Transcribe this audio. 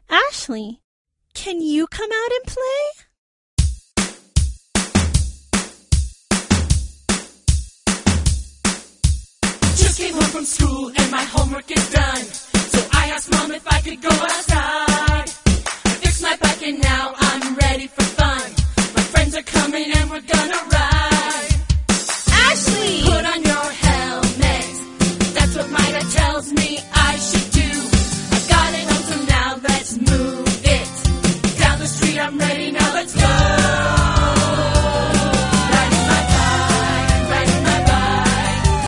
Ashley, can you come out and play? Just came home from school and my homework is done. So I asked Mom if I could go outside. I fixed my bike and now I'm ready for fun. My friends are coming and we're gonna ride.